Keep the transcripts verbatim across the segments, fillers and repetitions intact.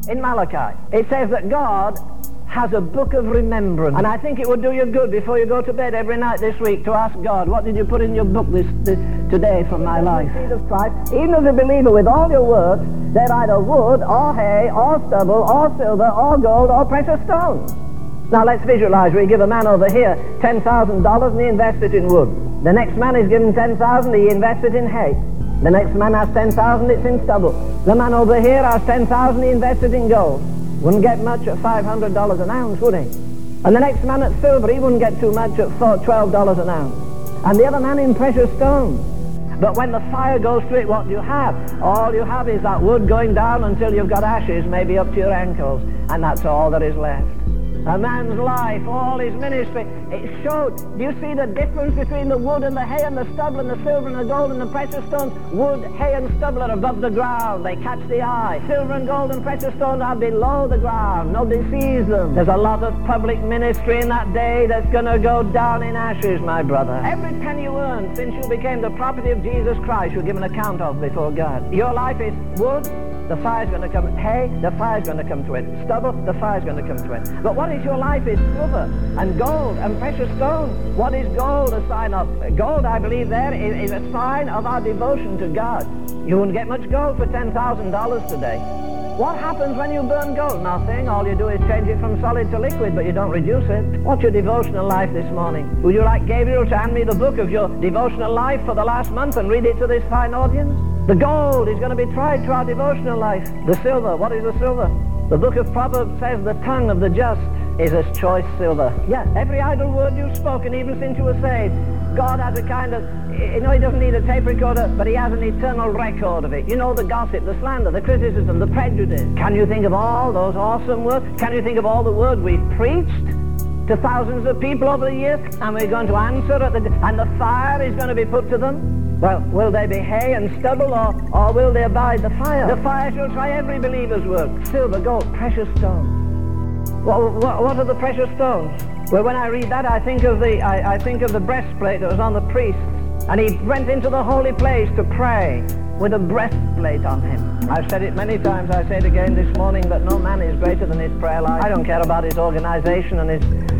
in Malachi. It says that God has a book of remembrance. And I think it would do you good before you go to bed every night this week to ask God, what did you put in your book this, this today from my life? Jesus Christ, even as a believer with all your works, they're either wood or hay or stubble or silver or gold or precious stones. Now let's visualize. We give a man over here ten thousand dollars and he invests it in wood. The next man is given ten thousand dollars, he invests it in hay. The next man has ten thousand dollars, it's in stubble. The man over here has ten thousand dollars, he invests it in gold. Wouldn't get much at five hundred dollars an ounce, would he? And the next man at silver, he wouldn't get too much at twelve dollars an ounce. And the other man in precious stones. But when the fire goes through it, what do you have? All you have is that wood going down until you've got ashes, maybe up to your ankles. And that's all that is left. A man's life, all his ministry, it showed. Do you see the difference between the wood and the hay and the stubble and the silver and the gold and the precious stones? Wood, hay and stubble are above the ground. They catch the eye. Silver and gold and precious stones are below the ground. Nobody sees them. There's a lot of public ministry in that day that's going to go down in ashes, my brother. Every penny you earned since you became the property of Jesus Christ, you'll give an account of before God. Your life is wood. The fire's going to come. Hay, the fire's going to come to it. Stubble, the fire's going to come to it. But what is your life is silver and gold and precious stones. What is gold a sign of? Gold, I believe there, is, is a sign of our devotion to God. You wouldn't get much gold for ten thousand dollars today. What happens when you burn gold? Nothing. All you do is change it from solid to liquid, but you don't reduce it. What's your devotional life this morning? Would you like Gabriel to hand me the book of your devotional life for the last month and read it to this fine audience? The gold is going to be tried to our devotional life. The silver, what is the silver? The book of Proverbs says the tongue of the just is as choice silver. Yeah, every idle word you've spoken, even since you were saved, God has a kind of, you know, he doesn't need a tape recorder, but he has an eternal record of it. You know, the gossip, the slander, the criticism, the prejudice. Can you think of all those awesome words? Can you think of all the words we've preached to thousands of people over the years? And we're going to answer at the, and the fire is going to be put to them. Well, will they be hay and stubble, or, or will they abide the fire? The fire shall try every believer's work. Silver, gold, precious stones. What, what, what are the precious stones? Well, when I read that, I think of the I, I think of the breastplate that was on the priest, and he went into the holy place to pray with a breastplate on him. I've said it many times. I say it again this morning that no man is greater than his prayer life. I don't care about his organization and his.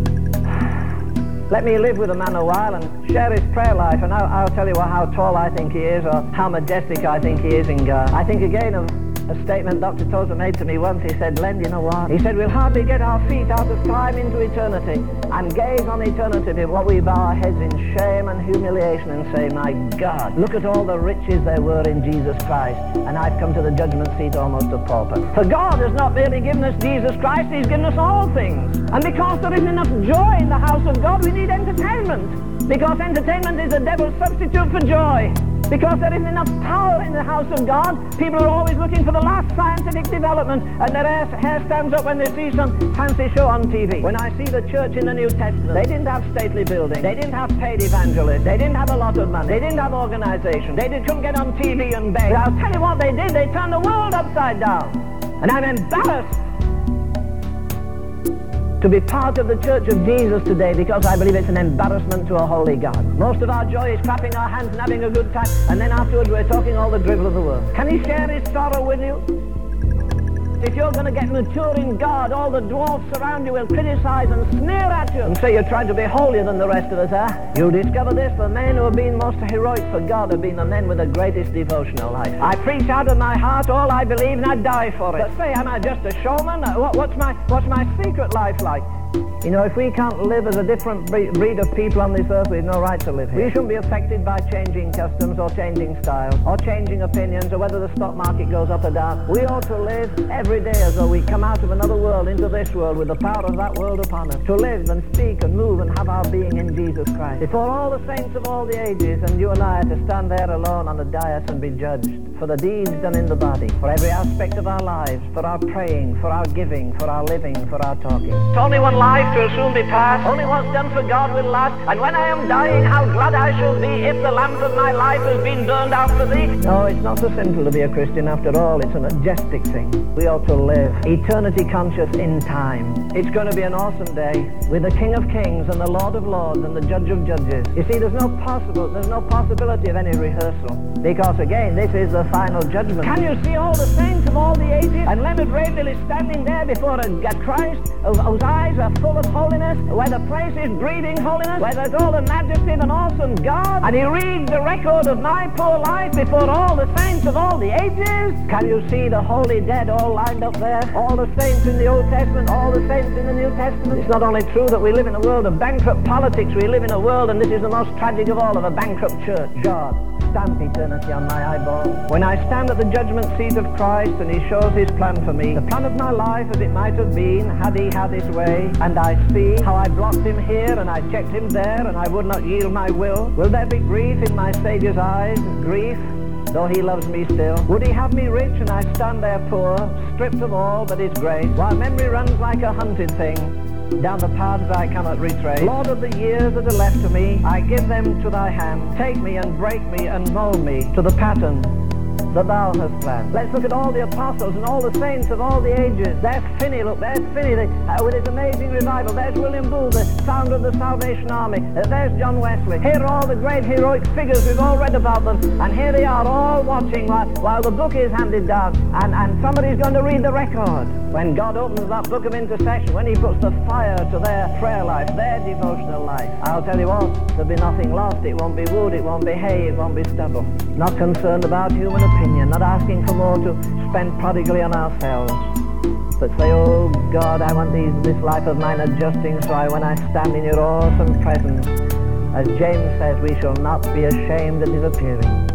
Let me live with a man a while and share his prayer life, and I'll, I'll tell you how tall I think he is, or how majestic I think he is in God. I think again of a statement Doctor Tozer made to me once. He said, Len, you know what? He said, we'll hardly get our feet out of time into eternity and gaze on eternity before we bow our heads in shame and humiliation and say, my God, look at all the riches there were in Jesus Christ, and I've come to the judgment seat almost a pauper. For God has not merely given us Jesus Christ, he's given us all things. And because there isn't enough joy in the house of God, we need entertainment. Because entertainment is the devil's substitute for joy. Because there isn't enough power in the house of God, people are always looking for the last scientific development, and their hair, hair stands up when they see some fancy show on T V. When I see the church in the New Testament, they didn't have stately buildings, they didn't have paid evangelists, they didn't have a lot of money, they didn't have organization, they did, couldn't get on T V and beg. I'll tell you what they did, they turned the world upside down. And I'm embarrassed to be part of the Church of Jesus today, because I believe it's an embarrassment to a holy God. Most of our joy is clapping our hands and having a good time, and then afterwards we're talking all the drivel of the world. Can he share his sorrow with you? If you're going to get mature in God, all the dwarfs around you will criticize and sneer at you and say you're trying to be holier than the rest of us, huh? You'll discover this: the men who have been most heroic for God have been the men with the greatest devotional life. I preach out of my heart all I believe, and I die for it. But say, am I just a showman? What, what's my what's my secret life like? You know, if we can't live as a different breed of people on this earth, we've no right to live here. We shouldn't be affected by changing customs or changing styles or changing opinions or whether the stock market goes up or down. We ought to live every day as though we come out of another world into this world with the power of that world upon us. To live and speak and move and have our being in Jesus Christ. Before all the saints of all the ages, and you and I are to stand there alone on the dais and be judged for the deeds done in the body, for every aspect of our lives, for our praying, for our giving, for our living, for our talking. It's only one life will soon be past. Only what's done for God will last. And when I am dying, how glad I shall be if the lamp of my life has been burned out for thee. No, it's not so simple to be a Christian after all. It's a majestic thing. We ought to live eternity conscious in time. It's going to be an awesome day with the King of Kings and the Lord of Lords and the Judge of Judges. You see, there's no possible, there's no possibility of any rehearsal, because again, this is the final judgment. Can you see all the saints of all the ages, and Leonard Ravenhill is standing there before a, a Christ whose, whose eyes are full of holiness, where the place is breathing holiness, where there's all the majesty of an awesome God, and he reads the record of my poor life before all the saints of all the ages. Can you see the holy dead all lined up there? All the saints in the Old Testament, all the saints in the New Testament. It's not only true that we live in a world of bankrupt politics, we live in a world, and this is the most tragic of all, of a bankrupt church. God, stamp eternity on my eyeball. When I stand at the judgment seat of Christ and he shows his plan for me, the plan of my life as it might have been had he had his way, and I see how I blocked him here and I checked him there and I would not yield my will, will there be grief in my Saviour's eyes? Grief, though he loves me still? Would he have me rich and I stand there poor, stripped of all but his grace, while memory runs like a hunted thing down the paths I cannot retrace? Lord, of the years that are left to me, I give them to thy hand. Take me and break me and mold me to the pattern that thou hast planned. Let's look at all the apostles and all the saints of all the ages. There's Finney, look, there's Finney the, uh, with his amazing revival. There's William Booth, the founder of the Salvation Army. Uh, there's John Wesley. Here are all the great heroic figures, we've all read about them, and here they are all watching while, while the book is handed down, and, and somebody's going to read the record. When God opens that book of intercession, when he puts the fire to their prayer life, their devotional life, I'll tell you what, there'll be nothing lost. It won't be wood, it won't be hay, it won't be stubble. Not concerned about human opinion, not asking for more to spend prodigally on ourselves, but say, oh God, I want these, this life of mine adjusting so I, when I stand in your awesome presence, as James says, we shall not be ashamed at his appearing.